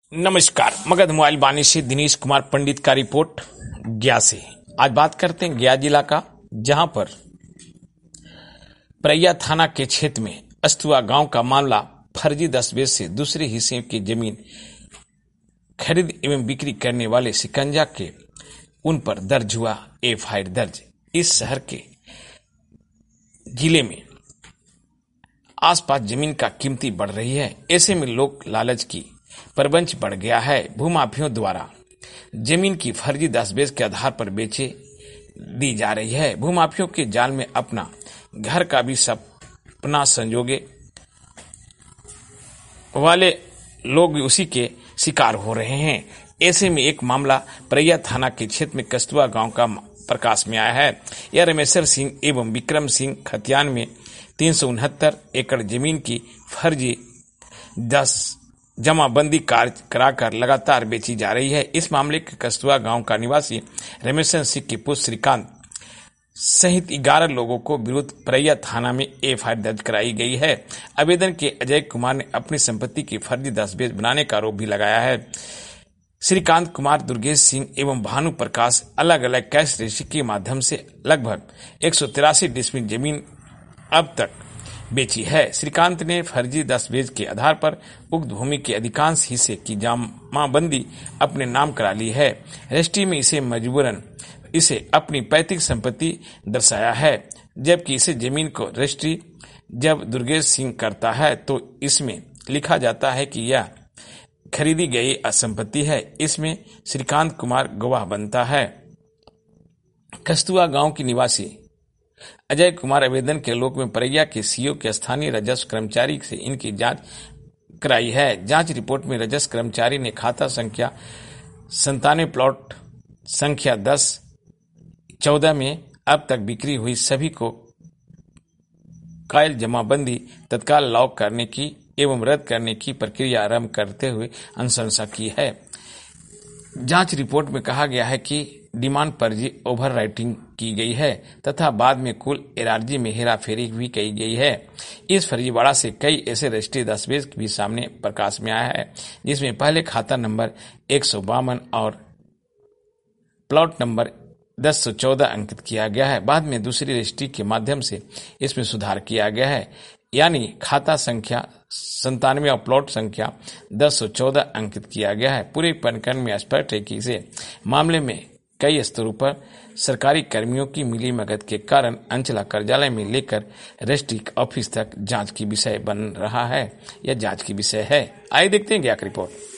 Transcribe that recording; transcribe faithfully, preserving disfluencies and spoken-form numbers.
नमस्कार। मगध मोबाइल बानी से दिनेश कुमार पंडित का रिपोर्ट गया से। आज बात करते हैं गया जिला का, जहां पर परैया थाना के क्षेत्र में अस्तुआ गांव का मामला फर्जी दस्तावेज से दूसरे हिस्से की जमीन खरीद एवं बिक्री करने वाले शिकंजा के उन पर दर्ज हुआ एफ आई आर दर्ज। इस शहर के जिले में आसपास जमीन का कीमती बढ़ रही है। ऐसे में लोक लालच की प्रबंच बढ़ गया है। भूमाफियों द्वारा जमीन की फर्जी दस्तावेज के आधार पर बेचे दी जा रही है। भूमाफियों के जाल में अपना घर का भी सपना संजोगे वाले लोग उसी के शिकार हो रहे हैं। ऐसे में एक मामला परैया थाना के क्षेत्र में कस्तुआ गांव का प्रकाश में आया है। यह रमेश्वर सिंह एवं विक्रम सिंह खतियान में तीन सौ उनहत्तर एकड़ जमीन की फर्जी दस जमाबंदी कार्य कराकर लगातार बेची जा रही है। इस मामले के कस्तुआ गांव का निवासी रमेश्वर सिंह के पुत्र श्रीकांत सहित ग्यारह लोगों को विरुद्ध परैया थाना में एफ आई आर दर्ज कराई गई है। आवेदन के अजय कुमार ने अपनी संपत्ति की फर्जी दस्तावेज बनाने का आरोप भी लगाया है। श्रीकांत कुमार, दुर्गेश सिंह एवं भानु प्रकाश अलग अलग कैश रजिस्ट्री के माध्यम से लगभग एक सौ तिरासी डिसमिल जमीन अब तक बेची है। श्रीकांत ने फर्जी दस्तावेज के आधार पर उक्त भूमि के अधिकांश हिस्से की जमाबंदी अपने नाम करा ली है। रजिस्ट्री में इसे मजबूरन इसे अपनी पैतृक संपत्ति दर्शाया है, जबकि इसे जमीन को रजिस्ट्री जब दुर्गेश सिंह करता है तो इसमें लिखा जाता है कि यह खरीदी गई संपत्ति है। इसमें श्रीकांत कुमार गवाह बनता है। कस्तुआ गांव की निवासी अजय कुमार आवेदन के लोक में परैया के सीओ के स्थानीय राजस्व कर्मचारी से इनकी जांच कराई है। जांच रिपोर्ट में राजस्व कर्मचारी ने खाता संख्या संतानवे प्लॉट संख्या दस चौदह में अब तक बिक्री हुई सभी को कायल जमाबंदी तत्काल लॉक करने की एवं रद्द करने की प्रक्रिया आरंभ करते हुए अनुशंसा की है। जांच रिपोर्ट में कहा गया है कि डिमांड पर जी ओवर राइटिंग की गई है तथा बाद में कुल एरारजी में हेराफेरी भी की गई है। इस फर्जीवाड़ा से कई ऐसे रजिस्ट्री दस्तावेज भी सामने प्रकाश में आया है, जिसमें पहले खाता नंबर एक सौ बावन और प्लॉट नंबर दस सौ चौदह अंकित किया गया है। बाद में दूसरी रजिस्ट्री के माध्यम से इसमें सुधार किया गया है, यानी खाता संख्या संतानवे और प्लॉट संख्या दस सौ चौदह अंकित किया गया है। पूरे प्रकरण में स्पष्ट है कि इसे मामले में कई स्तरों पर सरकारी कर्मियों की मिली मगत के कारण अंचला कार्यालय में लेकर रजिस्ट्री ऑफिस तक जांच की विषय बन रहा है। यह जांच की विषय है। आइए देखते हैं क्या रिपोर्ट।